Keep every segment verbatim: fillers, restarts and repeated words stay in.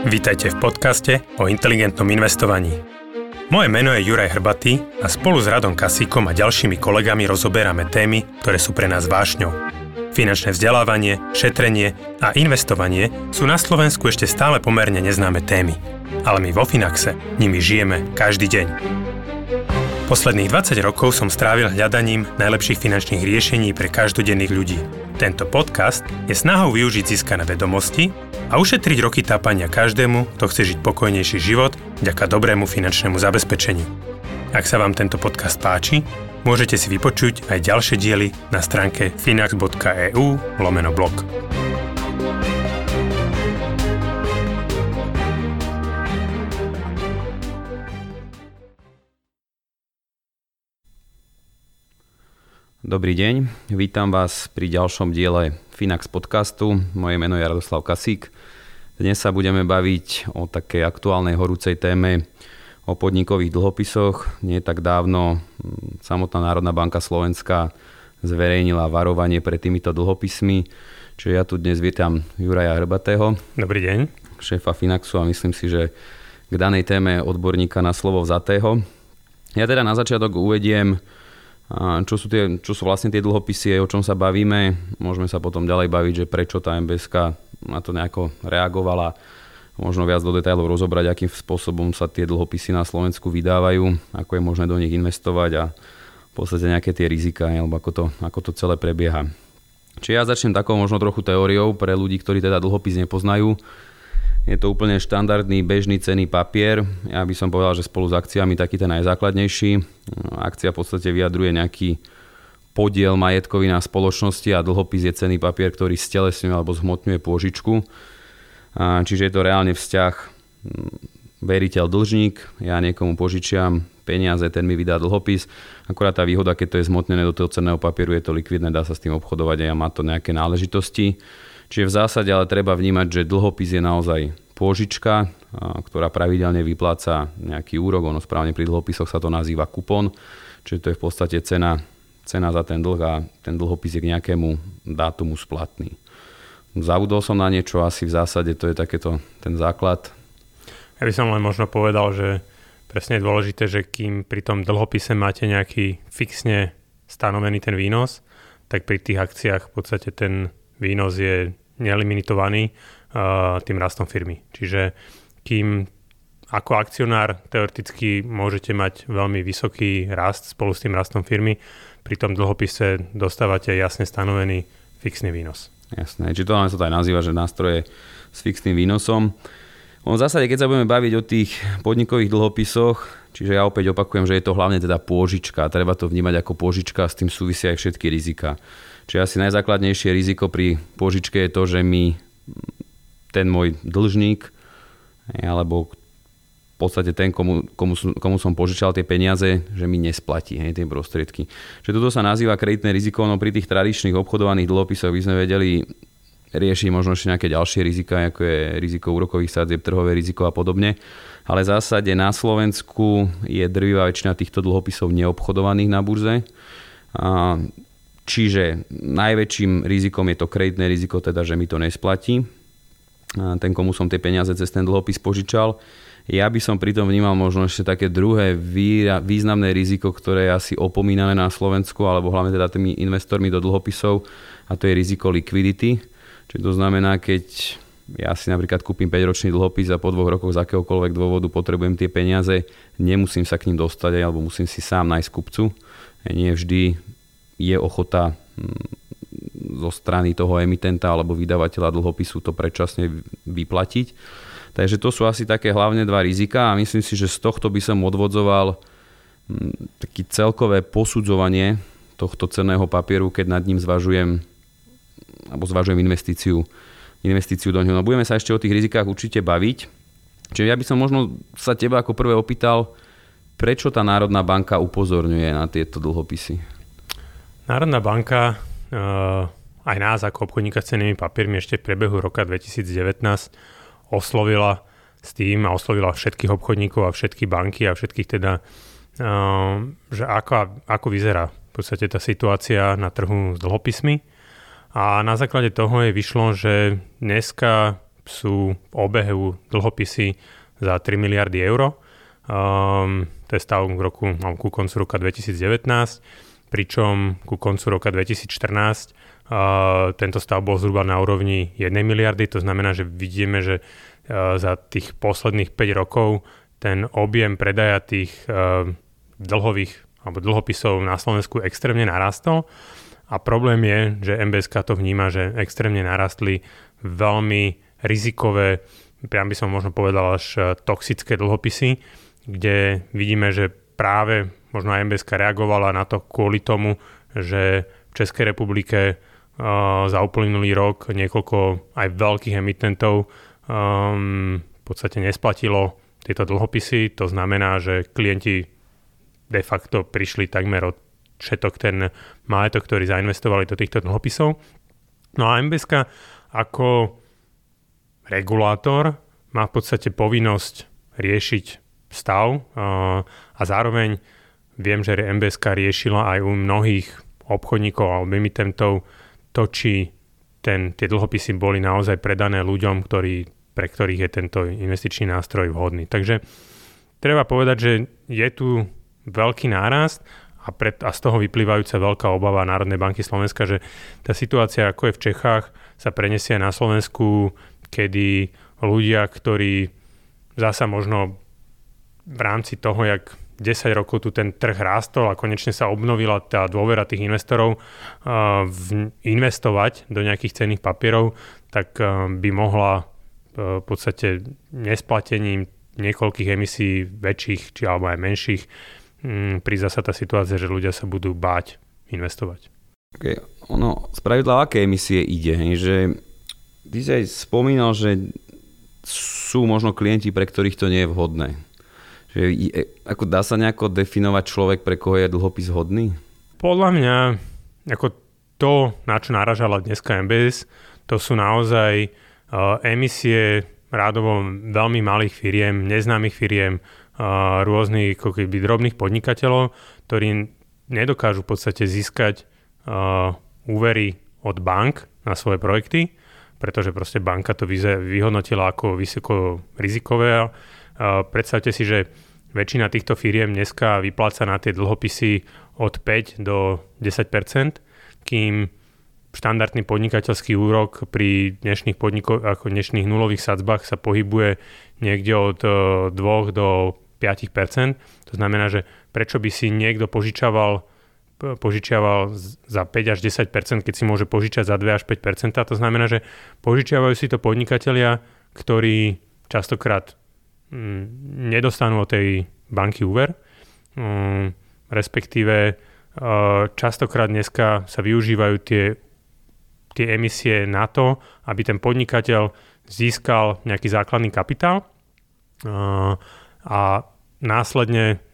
Vítajte v podcaste o inteligentnom investovaní. Moje meno je Juraj Hrbatý a spolu s Radom Kasíkom a ďalšími kolegami rozoberáme témy, ktoré sú pre nás vášňou. Finančné vzdelávanie, šetrenie a investovanie sú na Slovensku ešte stále pomerne neznáme témy. Ale my vo Finaxe nimi žijeme každý deň. Posledných dvadsať rokov som strávil hľadaním najlepších finančných riešení pre každodenných ľudí. Tento podcast je snahou využiť získané vedomosti a ušetriť roky tápania každému, kto chce žiť pokojnejší život vďaka dobrému finančnému zabezpečeniu. Ak sa vám tento podcast páči, môžete si vypočuť aj ďalšie diely na stránke finax.eu lomeno blog. Dobrý deň, vítam vás pri ďalšom diele Finax podcastu. Moje meno je Radoslav Kasík. Dnes sa budeme baviť o takej aktuálnej horúcej téme, o podnikových dlhopisoch. Nie tak dávno samotná Národná banka Slovenska zverejnila varovanie pred týmito dlhopismi. Čiže ja tu dnes vítam Juraja Hrbatého. Dobrý deň. Šéfa Finaxu a myslím si, že k danej téme odborníka na slovo vzatého. Ja teda na začiatok uvediem, Čo sú, tie, čo sú vlastne tie dlhopisy, o čom sa bavíme. Môžeme sa potom ďalej baviť, že prečo tá em bé es ká na to nejako reagovala. Možno viac do detailov rozobrať, akým spôsobom sa tie dlhopisy na Slovensku vydávajú, ako je možné do nich investovať a v podstate nejaké tie rizika, alebo ako to, ako to celé prebieha. Čiže ja začnem takou možno trochu teóriou pre ľudí, ktorí teda dlhopis nepoznajú. Je to úplne štandardný bežný cenný papier. Ja by som povedal, že spolu s akciami taký ten najzákladnejší. Akcia v podstate vyjadruje nejaký podiel majetkový na spoločnosti a dlhopis je cenný papier, ktorý stelesňuje alebo zhmotňuje pôžičku. Čiže je to reálne vzťah veriteľ-dlžník. Ja niekomu požičiam peniaze, ten mi vydá dlhopis. Akorát tá výhoda, keď to je zhmotnené do toho cenného papieru, je to likvidné, dá sa s tým obchodovať a má to nejaké náležitosti. Čiže v zásade ale treba vnímať, že dlhopis je naozaj pôžička, ktorá pravidelne vypláca nejaký úrok. Ono správne pri dlhopisoch sa to nazýva kupón. Čiže to je v podstate cena, cena za ten dlh a ten dlhopis je k nejakému dátumu splatný. Zavudol som na niečo, asi v zásade to je takéto ten základ. Ja by som len možno povedal, že presne je dôležité, že kým pri tom dlhopise máte nejaký fixne stanovený ten výnos, tak pri tých akciách v podstate ten výnos je nelimitovaný uh, tým rastom firmy. Čiže kým ako akcionár teoreticky môžete mať veľmi vysoký rast spolu s tým rastom firmy, pri tom dlhopise dostávate jasne stanovený fixný výnos. Jasné, čiže to sa to aj nazýva, že nástroje s fixným výnosom. V zásade, keď sa budeme baviť o tých podnikových dlhopisoch, čiže ja opäť opakujem, že je to hlavne teda pôžička. Treba to vnímať ako pôžička, s tým súvisia aj všetky rizika. Čiže asi najzákladnejšie riziko pri pôžičke je to, že mi ten môj dlžník alebo v podstate ten, komu, komu, komu som požičal tie peniaze, že mi nesplatí hej, tie prostriedky. Čiže toto sa nazýva kreditné riziko, no pri tých tradičných obchodovaných dlhopisoch by sme vedeli riešiť možno ešte nejaké ďalšie rizika, ako je riziko úrokových sadzieb, trhové riziko a podobne. Ale v zásade na Slovensku je drvivá väčšina týchto dlhopisov neobchodovaných na burze. A čiže najväčším rizikom je to kreditné riziko, teda, že mi to nesplatí. Ten, komu som tie peniaze cez ten dlhopis požičal. Ja by som pritom vnímal možno ešte také druhé významné riziko, ktoré je asi opomínané na Slovensku, alebo hlavne teda tými investormi do dlhopisov, a to je riziko likvidity. Čiže to znamená, keď ja si napríklad kúpim päťročný dlhopis a po dvoch rokoch z akéhokoľvek dôvodu potrebujem tie peniaze, nemusím sa k ním dostať, alebo musím si sám nájsť kupcu. Nie vždy je ochota zo strany toho emitenta alebo vydavateľa dlhopisu to predčasne vyplatiť. Takže to sú asi také hlavné dva rizika a myslím si, že z tohto by som odvodzoval taký celkové posudzovanie tohto cenného papieru, keď nad ním zvažujem alebo zvažujem investíciu, investíciu do ňoho. No budeme sa ešte o tých rizikách určite baviť. Čiže ja by som možno sa teba ako prvé opýtal, prečo tá Národná banka upozorňuje na tieto dlhopisy? Národná banka uh, aj nás ako obchodníka s cennými papiermi ešte v priebehu roka dvetisícdevätnásť oslovila s tým a oslovila všetkých obchodníkov a všetky banky a všetkých teda, uh, že ako, ako vyzerá v podstate tá situácia na trhu s dlhopismi. A na základe toho je vyšlo, že dneska sú v obehu dlhopisy za tri miliardy eur. Um, to je stav k roku, ku koncu roka dvetisícdevätnásť, pričom ku koncu roka dvetisícštrnásť uh, tento stav bol zhruba na úrovni jednej miliardy. To znamená, že vidíme, že uh, za tých posledných päť rokov ten objem predaja tých uh, dlhových alebo dlhopisov na Slovensku extrémne narastol. A problém je, že em bé es ká to vníma, že extrémne narastli veľmi rizikové, priam by som možno povedal až toxické dlhopisy, kde vidíme, že práve možno aj em bé es ká reagovala na to kvôli tomu, že v Českej republike uh, za uplynulý rok niekoľko aj veľkých emitentov um, v podstate nesplatilo tieto dlhopisy. To znamená, že klienti de facto prišli takmer od všetok ten majetok, ktorý zainvestovali do týchto dlhopisov. No a em bé es ká ako regulátor má v podstate povinnosť riešiť stav a zároveň viem, že em bé es ká riešila aj u mnohých obchodníkov alebo emitentov to, či ten, tie dlhopisy boli naozaj predané ľuďom, ktorí, pre ktorých je tento investičný nástroj vhodný. Takže treba povedať, že je tu veľký nárast a, pred, a z toho vyplývajúca veľká obava Národnej banky Slovenska, že tá situácia, ako je v Čechách, sa prenesie na Slovensku, kedy ľudia, ktorí zasa možno v rámci toho, jak desať rokov tu ten trh rástol a konečne sa obnovila tá dôvera tých investorov uh, v investovať do nejakých cenných papierov, tak uh, by mohla uh, v podstate nesplatením niekoľkých emisí väčších či alebo aj menších um, prísť zasa tá situácia, že ľudia sa budú báť investovať. Okay. Ono, spravidla aké emisie ide? Hej? Že ty si aj spomínal, že sú možno klienti, pre ktorých to nie je vhodné. Že, ako dá sa nejako definovať človek, pre koho je dlhopis hodný? Podľa mňa ako to, na čo naražala dneska em bé es, to sú naozaj uh, emisie rádovo veľmi malých firiem, neznámych firiem, uh, rôznych ako keby drobných podnikateľov, ktorí nedokážu v podstate získať uh, úvery od bank na svoje projekty, pretože proste banka to vyhodnotila ako vysoko rizikové. Predstavte si, že väčšina týchto firiem dneska vypláca na tie dlhopisy od päť do desať percent, kým štandardný podnikateľský úrok pri dnešných podniko- ako dnešných nulových sadzbách sa pohybuje niekde od dva do päť percent. To znamená, že prečo by si niekto požičaval požičiaval za päť až desať percent, keď si môže požičať za dva až päť percent. To znamená, že požičiavajú si to podnikatelia, ktorí častokrát mm, nedostanú od tej banky úver, mm, respektíve uh, častokrát dneska sa využívajú tie, tie emisie na to, aby ten podnikateľ získal nejaký základný kapitál uh, a následne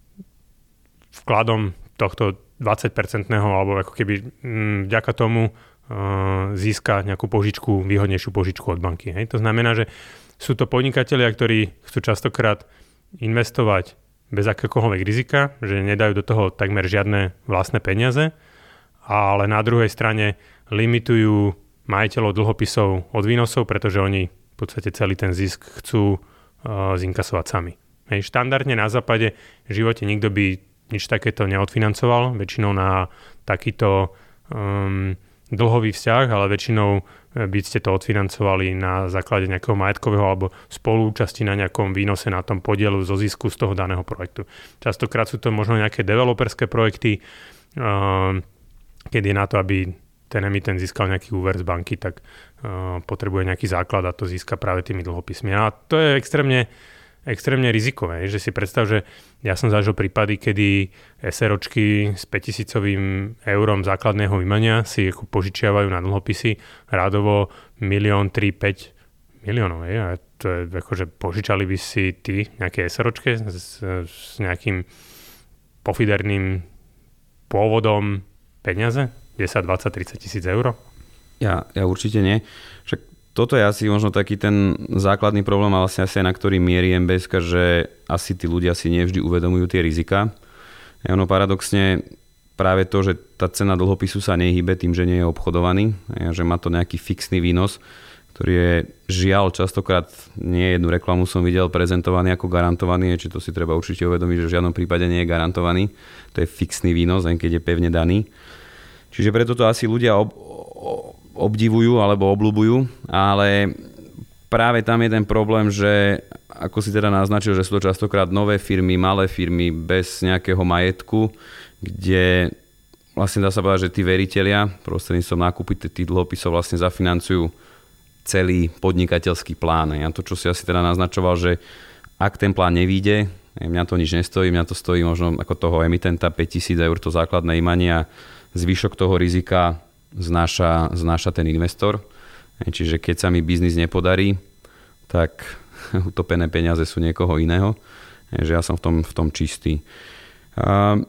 vkladom tohto dvadsať percentného alebo ako keby m, vďaka tomu uh, získa nejakú požičku, výhodnejšiu požičku od banky. Hej. To znamená, že sú to podnikatelia, ktorí chcú častokrát investovať bez akéhokoľvek rizika, že nedajú do toho takmer žiadne vlastné peniaze, ale na druhej strane limitujú majiteľov dlhopisov od výnosov, pretože oni v podstate celý ten zisk chcú uh, zinkasovať sami. Hej. Štandardne na západe v živote nikto by nič takéto neodfinancoval, väčšinou na takýto um, dlhový vzťah, ale väčšinou by ste to odfinancovali na základe nejakého majetkového alebo spoluúčasti na nejakom výnose na tom podielu zo zisku z toho daného projektu. Častokrát sú to možno nejaké developerské projekty, um, kedy na to, aby ten emitent získal nejaký úver z banky, tak uh, potrebuje nejaký základ a to získa práve tými dlhopismi. A to je extrémne extrémne rizikové, že si predstav, že ja som zažil prípady, kedy SROčky s päťtisícovým eurom základného imania si ako požičiavajú na dlhopisy rádovo milión, tri, päť miliónov. Je? A to je akože požičali by si ty nejaké SROčke s, s nejakým pofiderným pôvodom peniaze? desať, dvadsať, tridsať tisíc eur? Ja, ja určite nie. Však toto je asi možno taký ten základný problém, ale vlastne asi aj na ktorý mierí em bé es ká, že asi tí ľudia si nevždy uvedomujú tie rizika. A ono paradoxne práve to, že tá cena dlhopisu sa nehybe tým, že nie je obchodovaný, a že má to nejaký fixný výnos, ktorý je žiaľ častokrát, nie jednu reklamu som videl prezentovaný ako garantovaný, či to si treba určite uvedomiť, že v žiadnom prípade nie je garantovaný. To je fixný výnos, len keď je pevne daný. Čiže preto to asi ľudia ob, obdivujú alebo obľúbujú, ale práve tam je ten problém, že ako si teda naznačil, že sú to častokrát nové firmy, malé firmy bez nejakého majetku, kde vlastne dá sa povedať, že tí veritelia prostredníctvom nákupy tých dlhopisov vlastne zafinancujú celý podnikateľský plán. A to, čo si asi teda naznačoval, že ak ten plán nevíde, mňa to nič nestojí, mňa to stojí možno ako toho emitenta päťtisíc eur to základné imanie a zvyšok toho rizika znáša, znáša ten investor. Čiže keď sa mi biznis nepodarí, tak utopené peniaze sú niekoho iného. Že ja som v tom, v tom čistý. Uh,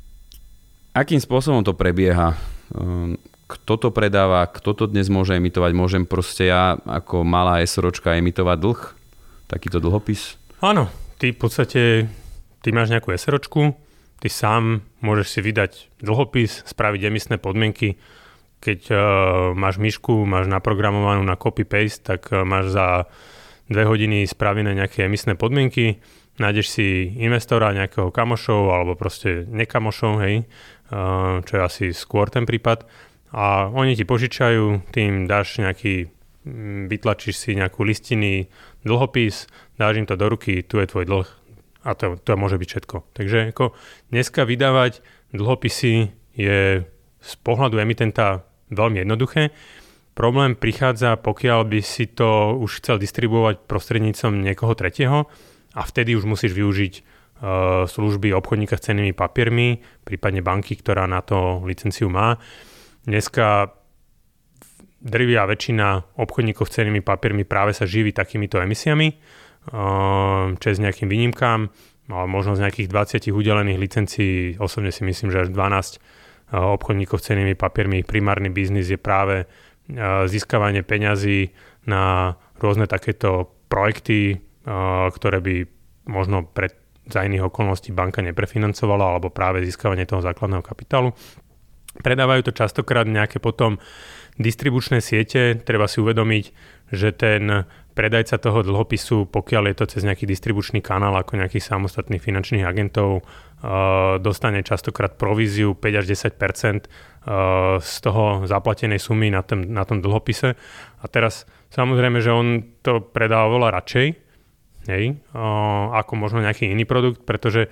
akým spôsobom to prebieha? Uh, kto to predáva? Kto to dnes môže emitovať? Môžem proste ja ako malá SROčka emitovať dlh? Takýto dlhopis? Áno. Ty v podstate ty máš nejakú SROčku, ty sám môžeš si vydať dlhopis, spraviť emisné podmienky. Keď uh, máš myšku, máš naprogramovanú na copy-paste, tak uh, máš za dve hodiny spravené nejaké emisné podmienky, nájdeš si investora, nejakého kamošov alebo proste nekamošov, hej, uh, čo je asi skôr ten prípad. A oni ti požičajú, tým dáš nejaký, vytlačíš si nejakú listinný dlhopis, dáš im to do ruky, tu je tvoj dlh a to, to môže byť všetko. Takže ako dneska vydávať dlhopisy je z pohľadu emitenta veľmi jednoduché. Problém prichádza, pokiaľ by si to už chcel distribuovať prostredníctvom niekoho tretieho a vtedy už musíš využiť uh, služby obchodníka s cennými papiermi, prípadne banky, ktorá na to licenciu má. Dneska drvivá väčšina obchodníkov s cennými papiermi práve sa živí takýmito emisiami, uh, čes nejakým výnimkám, ale možno z nejakých dvadsať udelených licencií, osobne si myslím, že až dvanásť uh, obchodníkov s cennými papiermi, ich primárny biznis je práve získavanie peňazí na rôzne takéto projekty, ktoré by možno pre, za iných okolností banka neprefinancovala, alebo práve získavanie toho základného kapitálu. Predávajú to častokrát nejaké potom distribučné siete. Treba si uvedomiť, že ten predajca toho dlhopisu, pokiaľ je to cez nejaký distribučný kanál ako nejakých samostatných finančných agentov, dostane častokrát províziu päť až desať percent z toho zaplatenej sumy na tom, na tom dlhopise. A teraz samozrejme, že on to predá oveľa radšej, hej, ako možno nejaký iný produkt, pretože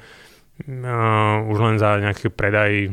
už len za nejaký predaj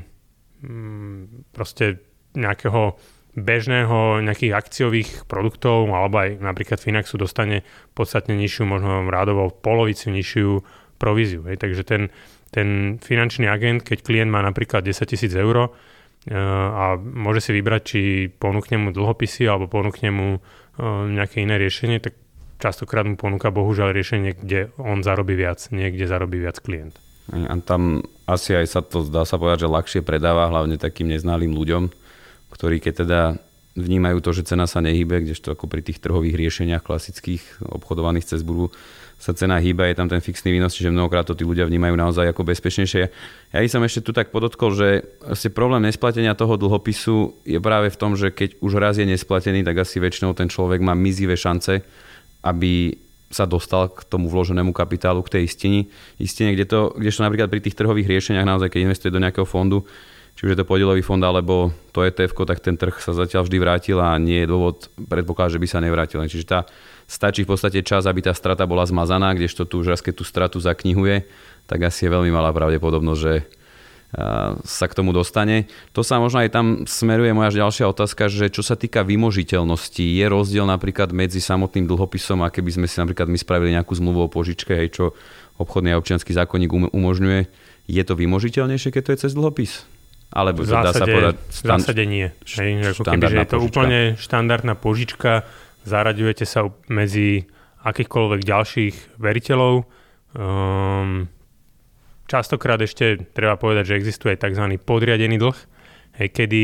proste nejakého bežného, nejakých akciových produktov, alebo aj napríklad Finaxu dostane podstatne nižšiu, možno rádovo polovicu nižšiu províziu. Hej. Takže ten, ten finančný agent, keď klient má napríklad desaťtisíc eur a môže si vybrať, či ponúkne mu dlhopisy alebo ponúkne mu nejaké iné riešenie, tak častokrát mu ponúka bohužiaľ riešenie, kde on zarobí viac, niekde zarobí viac klient. A tam asi aj sa to dá sa povedať, že ľahšie predáva, hlavne takým neznalým ľuďom, ktorí keď teda vnímajú to, že cena sa nehybe, kdežto ako pri tých trhových riešeniach klasických obchodovaných cez burzu sa cena hýba, je tam ten fixný výnos, čiže mnohokrát to tí ľudia vnímajú naozaj ako bezpečnejšie. Ja som ešte tu tak podotkol, že asi problém nesplatenia toho dlhopisu je práve v tom, že keď už raz je nesplatený, tak asi väčšinou ten človek má mizivé šance, aby sa dostal k tomu vloženému kapitálu, k tej istine, istine kde to, kdežto napríklad pri tých trhových riešeniach naozaj, keď investuje do nejakého fondu, či už je to podielový fond alebo to é té efko, tak ten trh sa zatiaľ vždy vrátil a nie je dôvod predpokladať, že by sa nevrátil. Čiže tá, stačí v podstate čas, aby tá strata bola zmazaná, kdežto tu už raz keď tú stratu zaknihuje, tak asi je veľmi malá pravdepodobnosť, že sa k tomu dostane. To sa možno aj tam smeruje moja ďalšia otázka, že čo sa týka vymožiteľnosti, je rozdiel napríklad medzi samotným dlhopisom a keby sme si napríklad my spravili nejakú zmluvu o požičke, hej, čo obchodný a občiansky zákonník umožňuje, je to vymožiteľnejšie, keď to je cez dlhopis? Alebo v zásade, dá sa povedať štand... v zásade nie. Hej, ako keby, že je to požička. Úplne štandardná požička, zaraďujete sa medzi akýchkoľvek ďalších veriteľov. Um, častokrát ešte treba povedať, že existuje aj tzv. Podriadený dlh, hej, kedy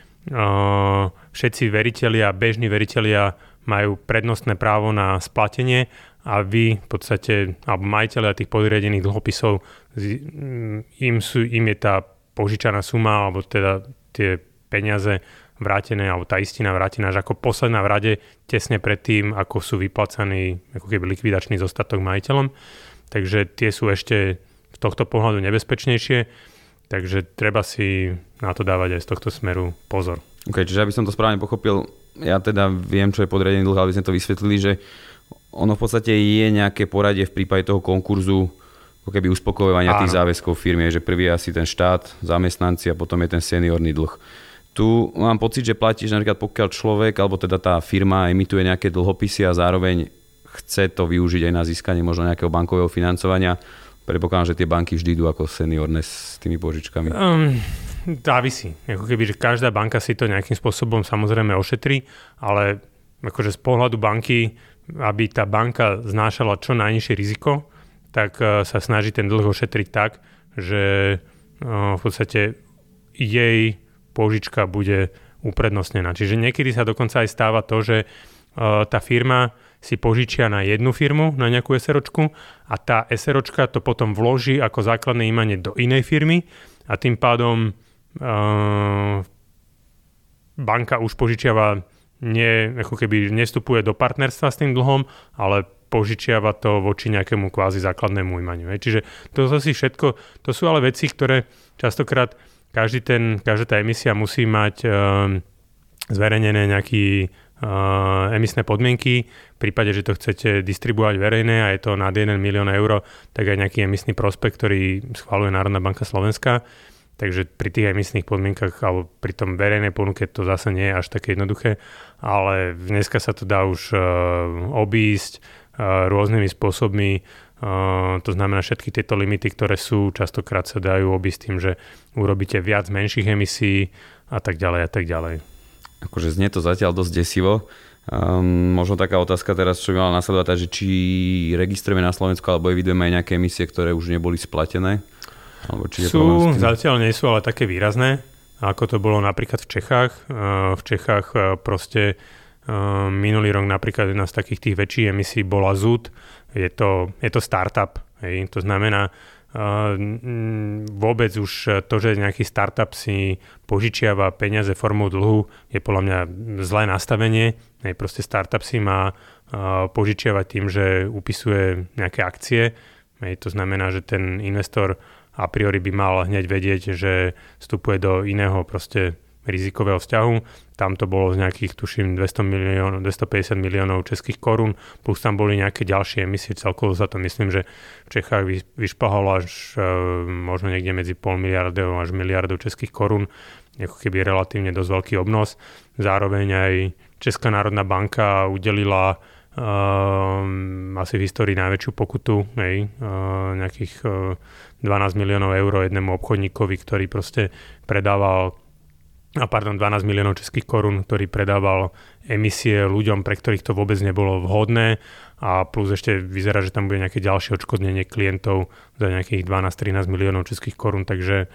uh, všetci veritelia, bežní veritelia majú prednostné právo na splatenie a vy v podstate, alebo majiteľia tých podriadených dlhopisov, im, sú, im je tá požičaná suma, alebo teda tie peniaze vrátené, alebo tá istina vrátená až ako posledná v rade, tesne pred tým, ako sú vyplacaní ako keby likvidačný zostatok majiteľom. Takže tie sú ešte z tohto pohľadu nebezpečnejšie, takže treba si na to dávať aj z tohto smeru pozor. OK, čiže aby som to správne pochopil, ja teda viem, čo je podriadený dlh, aby sme to vysvetlili, že ono v podstate je nejaké poradie v prípade toho konkurzu, ako keby uspokojovania tých záväzkov firmy, že prvý je asi ten štát, zamestnanci a potom je ten seniorný dlh. Tu mám pocit, že platíš napríklad pokiaľ človek, alebo teda tá firma emituje nejaké dlhopisy a zároveň chce to využiť aj na získanie možno nejakého bankového financovania. Predpokladám, že tie banky vždy idú ako seniorné s tými požičkami. Um, závisí. Ako keby, že každá banka si to nejakým spôsobom samozrejme ošetrí, ale akože z pohľadu banky, aby tá banka znášala čo najnižšie riziko, tak uh, sa snaží ten dlh ošetriť tak, že uh, v podstate jej požička bude uprednostnená. Čiže niekedy sa dokonca aj stáva to, že uh, tá firma si požičia na jednu firmu, na nejakú SROčku a tá SROčka to potom vloží ako základné imanie do inej firmy a tým pádom uh, banka už požičiava nie, ako keby nestupuje do partnerstva s tým dlhom, ale požičiava to voči nejakému kvázi základnému imaniu. Čiže to si všetko, to sú ale veci, ktoré častokrát každý ten, každá tá emisia musí mať uh, zverejnené nejaký uh, emisné podmienky. V prípade, že to chcete distribuovať verejné a je to nad jeden milión eur, tak aj nejaký emisný prospekt, ktorý schvaľuje Národná banka Slovenska. Takže pri tých emisných podmienkach alebo pri tom verejnej ponuke to zase nie je až také jednoduché, ale dneska sa to dá už uh, obísť uh, rôznymi spôsobmi. Uh, to znamená, všetky tieto limity, ktoré sú, častokrát sa dajú obísť tým, že urobíte viac menších emisí a tak ďalej a tak ďalej. Akože znie to zatiaľ dosť desivo. Um, možno taká otázka teraz, čo by mala nasledovať, že či registrujeme na Slovensku alebo evidujeme aj nejaké emisie, ktoré už neboli splatené? Alebo či je sú, zatiaľ nie sú, ale také výrazné, ako to bolo napríklad v Čechách. Uh, v Čechách uh, proste uh, minulý rok napríklad jedna z takých tých väčších emisí bola zet ú té. Je to, je to startup. Hej. To znamená, uh, vôbec už to, že nejaký startup si požičiava peniaze formou dlhu, je podľa mňa zlé nastavenie. Hej. Proste startup si má uh, požičiavať tým, že upisuje nejaké akcie. Hej. To znamená, že ten investor a priori by mal hneď vedieť, že vstupuje do iného proste rizikového vzťahu. Tam to bolo z nejakých, tuším, dvesto miliónov, dvestopäťdesiat miliónov českých korún, plus tam boli nejaké ďalšie emisie. Celkovo za to myslím, že v Čechách vyšplhalo až e, možno niekde medzi pol miliardov až miliardov českých korún. Ako keby relatívne dosť veľký obnos. Zároveň aj Česká národná banka udelila Um, asi v histórii najväčšiu pokutu, hej, uh, nejakých uh, dvanásť miliónov eur jednému obchodníkovi, ktorý proste predával a pardon, dvanásť miliónov českých korún, ktorý predával emisie ľuďom, pre ktorých to vôbec nebolo vhodné a plus ešte vyzerá, že tam bude nejaké ďalšie odškodnenie klientov za nejakých dvanásť trinásť miliónov českých korún, takže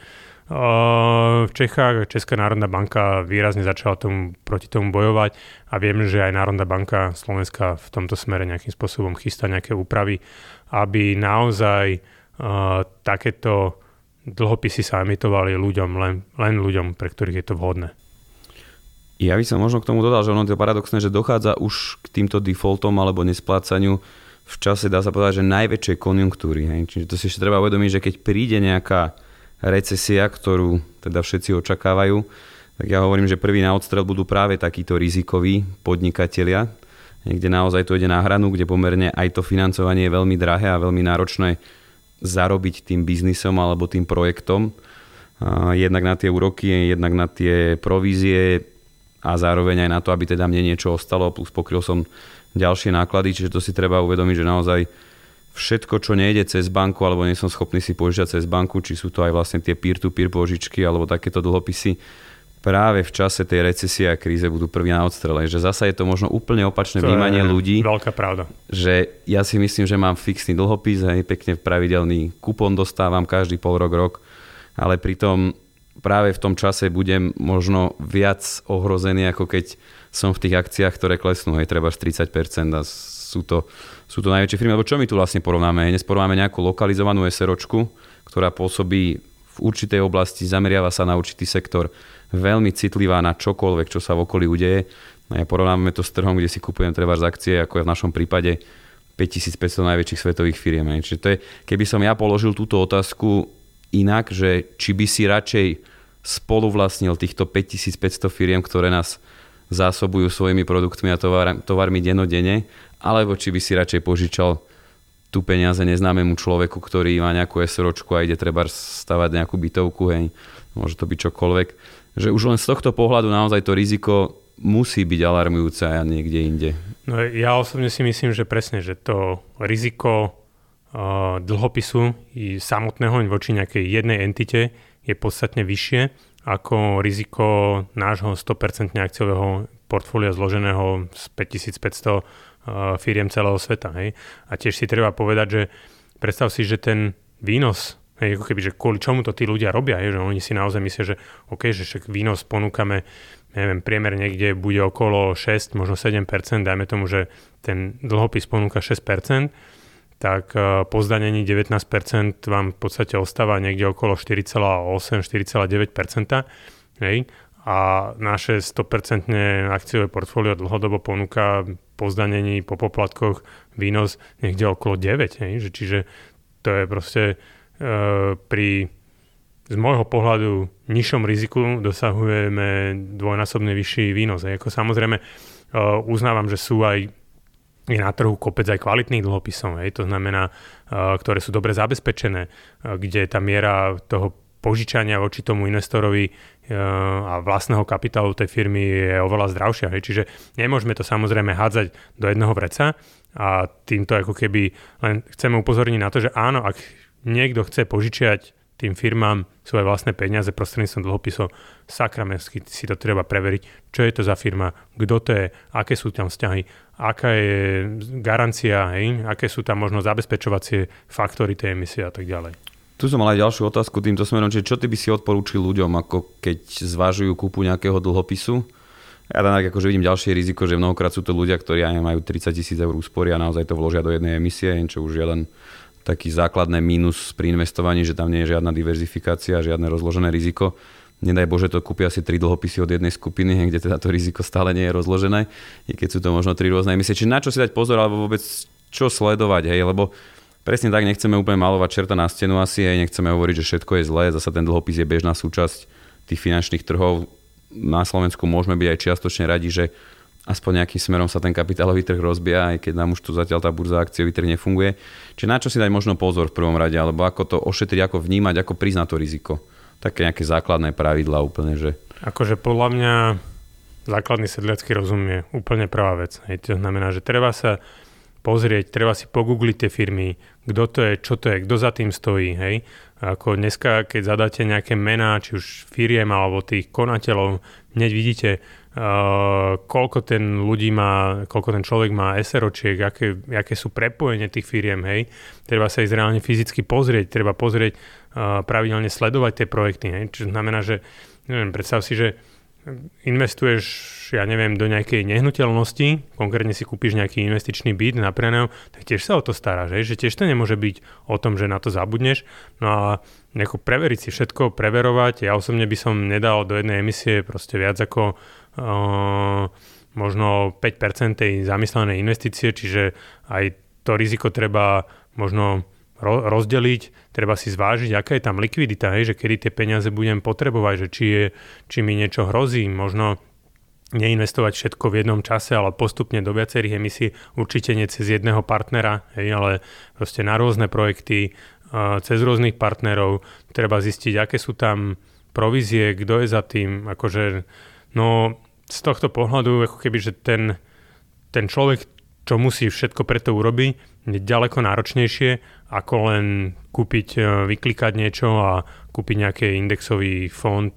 v Čechách Česká národná banka výrazne začala tomu, proti tomu bojovať a viem, že aj Národná banka Slovenska v tomto smere nejakým spôsobom chystá nejaké úpravy, aby naozaj uh, takéto dlhopisy sa emitovali ľuďom, len, len ľuďom, pre ktorých je to vhodné. Ja by som možno k tomu dodal, že ono je paradoxné, že dochádza už k týmto defaultom alebo nesplácaniu v čase, dá sa povedať, že najväčšej konjunktúry. Hej. Čiže to si ešte treba uvedomiť, že keď príde nejaká recesia, ktorú teda všetci očakávajú, tak ja hovorím, že prvý na odstrel budú práve takíto rizikoví podnikatelia, kde naozaj to ide na hranu, kde pomerne aj to financovanie je veľmi drahé a veľmi náročné zarobiť tým biznisom alebo tým projektom. Jednak na tie úroky, jednak na tie provízie a zároveň aj na to, aby teda mne niečo ostalo, plus pokryl som ďalšie náklady, čiže to si treba uvedomiť, že naozaj všetko, čo nejde cez banku, alebo nie som schopný si požičať cez banku, či sú to aj vlastne tie peer-to-peer požičky, alebo takéto dlhopisy, práve v čase tej recesie a kríze budú prvý na odstrele. Že zasa je to možno úplne opačné to vnímanie ľudí. Veľká pravda. Že ja si myslím, že mám fixný dlhopis, aj pekne pravidelný kupón dostávam každý pol rok, rok, ale pritom práve v tom čase budem možno viac ohrozený, ako keď som v tých akciách, ktoré klesnú, aj treba tridsať percent a sú to, sú to najväčšie firmy. Lebo čo my tu vlastne porovnáme? Dnes porovnáme nejakú lokalizovanú SROčku, ktorá pôsobí v v určitej oblasti, zameriava sa na určitý sektor, veľmi citlivá na čokoľvek, čo sa v okolí udeje. A ja porovnávame to s trhom, kde si kupujem treba z akcie, ako je v našom prípade päťtisícpäťsto najväčších svetových firiem. Čiže to je, keby som ja položil túto otázku inak, že či by si radšej spoluvlastnil týchto päťtisícpäťsto firiem, ktoré nás zásobujú svojimi produktmi a tovar, tovarmi dennodenne, alebo či by si radšej požičal tu peniaze neznámemu človeku, ktorý má nejakú SROčku a ide treba stavať nejakú bytovku, hej, môže to byť čokoľvek. Že už len z tohto pohľadu naozaj to riziko musí byť alarmujúce aj niekde inde. No ja osobne si myslím, že presne, že to riziko uh, dlhopisu i samotného voči nejakej jednej entite je podstatne vyššie ako riziko nášho sto percent akciového portfólia zloženého z päťtisícpäťsto uh, firiem celého sveta. Hej. A tiež si treba povedať, že predstav si, že ten výnos, hej, ako keby, že kvôli čomu to tí ľudia robia, hej, že oni si naozaj myslia, že OK, že však výnos ponúkame, neviem, priemer niekde bude okolo šesť, možno sedem percent, dajme tomu, že ten dlhopis ponúka šesť percent, tak po zdanení devätnásť percent vám v podstate ostáva niekde okolo štyri celé osem až štyri celé deväť percent. Hej. A naše sto percent akciové portfólio dlhodobo ponúka po zdanení, po poplatkoch výnos niekde okolo deväť. Hej. Čiže to je proste e, pri z môjho pohľadu nižšom riziku dosahujeme dvojnásobne vyšší výnos. Ako samozrejme uh, uznávam, že sú aj je na trhu kopec aj kvalitných dlhopisov, hej, to znamená, uh, ktoré sú dobre zabezpečené, uh, kde tá miera toho požičania voči tomu investorovi uh, a vlastného kapitálu tej firmy je oveľa zdravšia. Hej. Čiže nemôžeme to samozrejme hádzať do jedného vreca a týmto ako keby len chceme upozorniť na to, že áno, ak niekto chce požičiať tým firmám svoje vlastné peniaze prostredníctvom dlhopisov, sakramensky si to treba preveriť, čo je to za firma, kto to je, aké sú tam vzťahy, aká je garancia, hej, aké sú tam možno zabezpečovacie faktory tej emisie a tak ďalej. Tu som mal aj ďalšiu otázku týmto smerom, čiže čo ty by si odporúčil ľuďom, ako keď zvažujú kúpu nejakého dlhopisu? Ja tam akože vidím ďalšie riziko, že mnohokrát sú to ľudia, ktorí aj majú tridsať tisíc eur úspory a naozaj to vložia do jednej emisie, čo už je len taký základné mínus pri investovaní, že tam nie je žiadna diverzifikácia, žiadne rozložené riziko. Nedaj Bože, to kúpia si tri dlhopisy od jednej skupiny, kde teda to riziko stále nie je rozložené, i keď sú to možno tri rôzne emisie. Čiže na čo si dať pozor, alebo vôbec čo sledovať, hej, lebo presne tak nechceme úplne malovať čerta na stenu asi, hej, nechceme hovoriť, že všetko je zlé, zasa ten dlhopis je bežná súčasť tých finančných trhov. Na Slovensku môžeme byť aj čiastočne radi, že aspoň nejakým smerom sa ten kapitálový trh rozbieha, aj keď nám už tu zatiaľ tá burza akciový trh nefunguje. Čiže na čo si dať možno pozor v prvom rade, alebo ako to ošetriť, ako vnímať, ako priznať to riziko. Také nejaké základné pravidlá úplne, že... Akože podľa mňa základný sedliacky rozum je úplne prvá vec. Hej. To znamená, že treba sa pozrieť, treba si pogoogliť tie firmy, kto to je, čo to je, kto za tým stojí. Hej. Ako dneska, keď zadáte nejaké mená, či už firiem alebo tých konateľov, hneď vidíte, Uh, koľko ten ľudí má, koľko ten človek má SROčiek, aké, aké sú prepojenie tých firiem, hej. Treba sa ísť reálne fyzicky pozrieť, treba pozrieť, uh, pravidelne sledovať tie projekty, hej. Čo znamená, že neviem, predstav si, že investuješ, ja neviem, do nejakej nehnuteľnosti, konkrétne si kúpiš nejaký investičný byt na prenájom, tak tiež sa o to staráš, hej. Že tiež to nemôže byť o tom, že na to zabudneš. No a nejako preveriť si všetko, preverovať. Ja osobne by som nedal do jednej emisie proste viac ako Uh, možno päť percent tej zamyslenej investície, čiže aj to riziko treba možno ro- rozdeliť, treba si zvážiť, aká je tam likvidita, hej, že kedy tie peniaze budem potrebovať, že či, je, či mi niečo hrozí, možno neinvestovať všetko v jednom čase, ale postupne do viacerých emisí, určite nie cez jedného partnera, hej, ale proste na rôzne projekty, uh, cez rôznych partnerov, treba zistiť, aké sú tam provízie, kto je za tým, akože no z tohto pohľadu, ako keby, že ten, ten človek, čo musí všetko preto urobiť, je ďaleko náročnejšie, ako len kúpiť, vyklikať niečo a kúpiť nejaký indexový fond,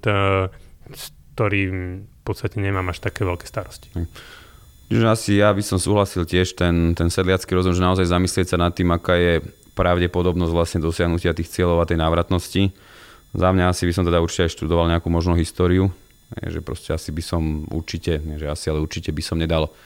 s ktorým v podstate nemám až také veľké starosti. Čiže asi ja by som súhlasil tiež ten, ten sedliacky rozum, že naozaj zamyslieť sa nad tým, aká je pravdepodobnosť vlastne dosiahnutia tých cieľov a tej návratnosti. Za mňa asi by som teda určite aj študoval nejakú možnú históriu, že proste asi by som určite, nie že asi, ale určite by som nedal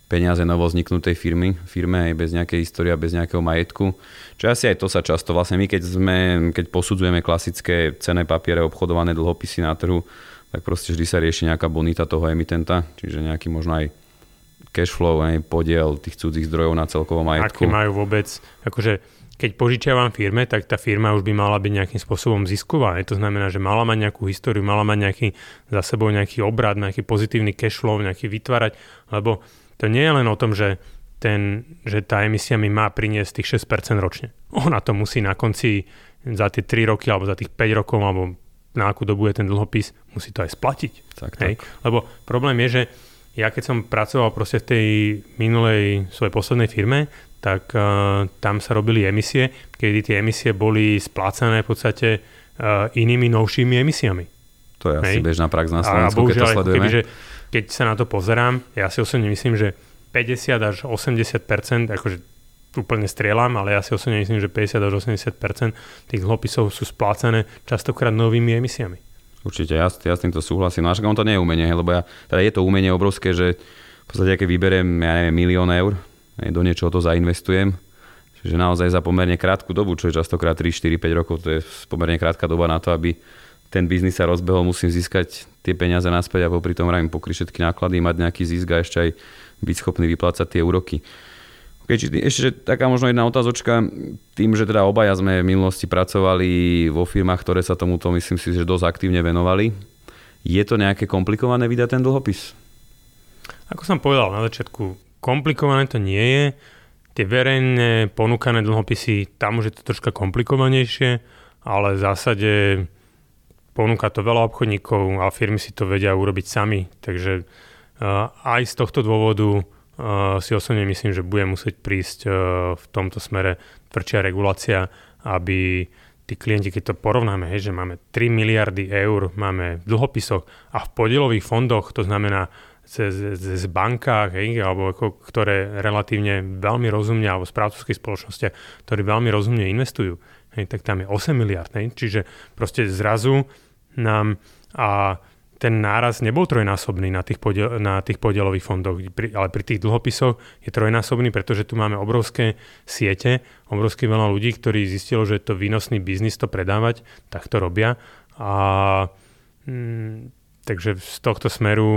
peniaze novo vzniknutej firmy, firme aj bez nejakej histórie, bez nejakého majetku. Čiže asi aj to sa často, vlastne my keď sme, keď posudzujeme klasické cenné papiere, obchodované dlhopisy na trhu, tak proste vždy sa rieši nejaká bonita toho emitenta, čiže nejaký možno aj cash flow, aj podiel tých cudzích zdrojov na celkovom majetku. Aký majú vôbec, akože keď požičiavam firme, tak tá firma už by mala byť nejakým spôsobom zisková. To znamená, že mala mať nejakú históriu, mala mať nejaký, za sebou nejaký obrad, nejaký pozitívny cash flow, nejaký vytvárať, lebo to nie je len o tom, že, ten, že tá emisia mi má priniesť tých šesť percent ročne. Ona to musí na konci za tie tri roky alebo za tých päť rokov alebo na akú dobu je ten dlhopis, musí to aj splatiť. Tak, Hej? tak. Lebo problém je, že ja keď som pracoval proste v tej minulej svojej poslednej firme, tak uh, tam sa robili emisie, kedy tie emisie boli splácané v podstate uh, inými novšími emisiami. To je Hej? asi bežná prax na Slovensku, bohužiaľ, keď to sledujeme. Kebyže, keď sa na to pozerám, ja si osobne myslím, že päťdesiat až osemdesiat percent, akože úplne strieľam, ale ja si osobne myslím, že päťdesiat až osemdesiat percent tých dlhopisov sú splácané častokrát novými emisiami. Určite, ja, ja s týmto súhlasím. No až on to nie je umenie, lebo ja, teda je to umenie obrovské, že v podstate, keď vyberiem, ja neviem, milión eur, do niečoho to zainvestujem, čiže naozaj za pomerne krátku dobu, čo je častokrát tri, štyri, päť rokov, to je pomerne krátka doba na to, aby ten biznis sa rozbehol, musím získať tie peniaze naspäť a popri tom rajím pokryť všetky náklady, mať nejaký zisk a ešte aj byť schopný vyplácať tie úroky. Okay, či, ešte taká možno jedna otázočka, tým, že teda obaja sme v minulosti pracovali vo firmách, ktoré sa tomuto, myslím si, že dosť aktívne venovali, je to nejaké komplikované vydať ten dlhopis? Ako som povedal na začiatku, komplikované to nie je. Tie verejné ponúkané dlhopisy, tam už je to troška komplikovanejšie, ale v zásade ponúka to veľa obchodníkov a firmy si to vedia urobiť sami. Takže uh, aj z tohto dôvodu uh, si osobne myslím, že bude musieť prísť uh, v tomto smere tvrdšia regulácia, aby tí klienti, keď to porovnáme, hej, že máme tri miliardy eur, máme v dlhopisoch a v podielových fondoch, to znamená cez, cez bankách, hej, alebo ako, ktoré relatívne veľmi rozumne, alebo správcovských spoločnostiach, ktorí veľmi rozumne investujú, hej, tak tam je osem miliárd. Hej, čiže proste zrazu nám a ten náraz nebol trojnásobný na tých, podiel, na tých podielových fondoch, pri, ale pri tých dlhopisoch je trojnásobný, pretože tu máme obrovské siete, obrovské veľa ľudí, ktorí zistilo, že je to výnosný biznis to predávať, tak to robia. A mm, takže z tohto smeru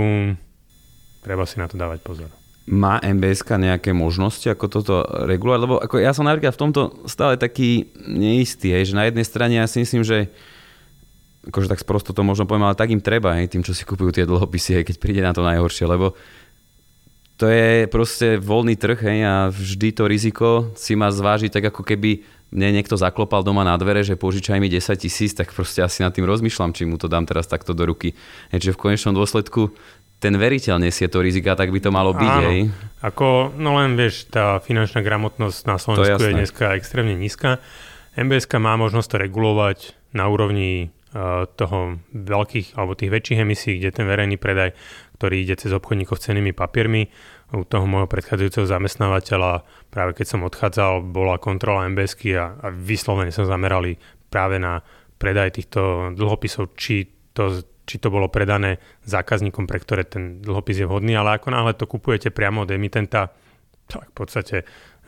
treba si na to dávať pozor. Má em bé es ká nejaké možnosti, ako toto regulovať? Lebo ako ja som napríklad v tomto stále taký neistý, hej, že na jednej strane ja si myslím, že akože tak sprosto to možno poviem, ale tak im treba, hej, tým, čo si kupujú tie dlhopisy, hej, keď príde na to najhoršie, lebo to je proste voľný trh, hej, a vždy to riziko si má zvážiť tak, ako keby mne niekto zaklopal doma na dvere, že požičaj mi desať tisíc, tak proste asi nad tým rozmýšľam, či mu to dám teraz takto do ruky. Hej, že v konečnom dôsledku ten veriteľ nesie to rizika, tak by to malo byť, áno. hej. Ako, no len vieš, tá finančná gramotnosť na Slovensku je, je dneska extrémne nízka. em bé es ká má možnosť to regulovať na úrovni toho veľkých alebo tých väčších emisí, kde ten verejný predaj, ktorý ide cez obchodníkov s cennými papiermi. U toho môjho predchádzajúceho zamestnávateľa, práve keď som odchádzal, bola kontrola em bé es ky a, a vyslovene sa zamerali práve na predaj týchto dlhopisov, či to, či to bolo predané zákazníkom, pre ktoré ten dlhopis je vhodný, ale ako náhle to kupujete priamo od emitenta, tak v podstate e,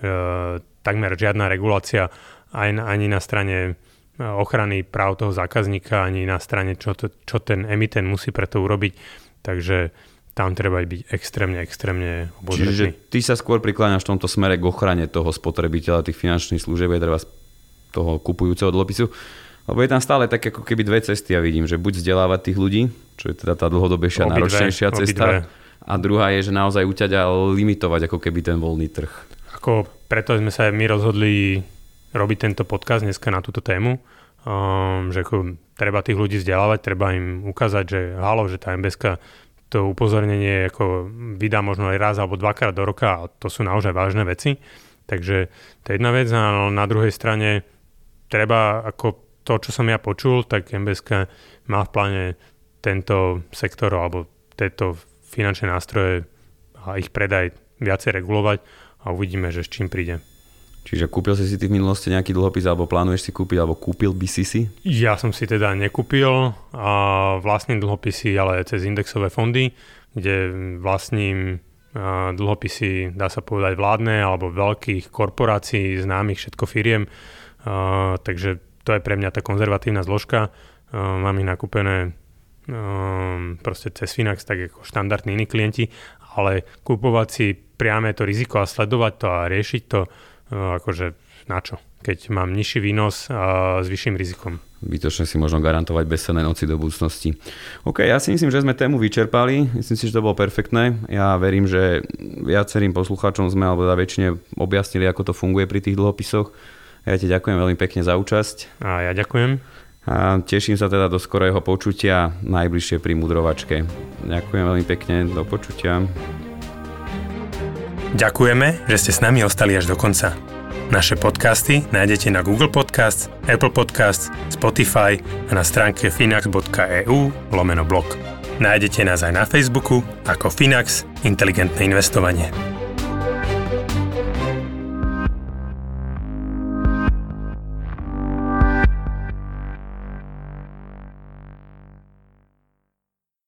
takmer žiadna regulácia aj, ani na strane ochrany práv toho zákazníka, ani na strane, čo, to, čo ten emitent musí pre to urobiť. Takže tam treba byť extrémne, extrémne obozretný. Čiže ty sa skôr prikláňaš v tomto smere k ochrane toho spotrebiteľa, tých finančných služieb, treba toho kupujúceho dlhopisu. Lebo je tam stále tak ako keby dve cesty, ja vidím, že buď vzdelávať tých ľudí, čo je teda tá dlhodobejšia, obidve, náročnejšia cesta, obidve. A druhá je, že naozaj uťať a limitovať ako keby ten voľný trh. Ako preto sme sa aj my rozhodli robiť tento podcast dneska na túto tému, um, že ako, treba tých ľudí vzdelávať, treba im ukázať, že halo, že tá em bé es ká to upozornenie ako vydá možno aj raz alebo dvakrát do roka a to sú naozaj vážne veci. Takže to je jedna vec a na druhej strane treba ako to, čo som ja počul, tak em bé es ká má v pláne tento sektor alebo tieto finančné nástroje a ich predaj viacej regulovať a uvidíme, že s čím príde. Čiže kúpil si si ty v minulosti nejaký dlhopis, alebo plánuješ si kúpiť, alebo kúpil by si si? Ja som si teda nekúpil a vlastním dlhopisy, ale cez indexové fondy, kde vlastním dlhopisy, dá sa povedať, vládne alebo veľkých korporácií, známych, všetko firiem. Takže to je pre mňa tá konzervatívna zložka. Mám ich nakúpené proste cez Finax, tak ako štandardní iní klienti, ale kúpovať si priame to riziko a sledovať to a riešiť to, akože na čo? Keď mám nižší výnos a s vyšším rizikom. Výtočne si možno garantovať bezcenné noci do budúcnosti. OK, ja si myslím, že sme tému vyčerpali. Myslím si, že to bolo perfektné. Ja verím, že viacerým poslucháčom sme, alebo teda väčšine objasnili, ako to funguje pri tých dlhopisoch. Ja ti ďakujem veľmi pekne za účasť. A ja ďakujem. A teším sa teda do skorého počutia najbližšie pri Mudrovačke. Ďakujem veľmi pekne, do počutia. Ďakujeme, že ste s nami ostali až do konca. Naše podcasty nájdete na Google Podcasts, Apple Podcasts, Spotify a na stránke finax bodka e u lomeno blog. Nájdete nás aj na Facebooku ako Finax Inteligentné investovanie.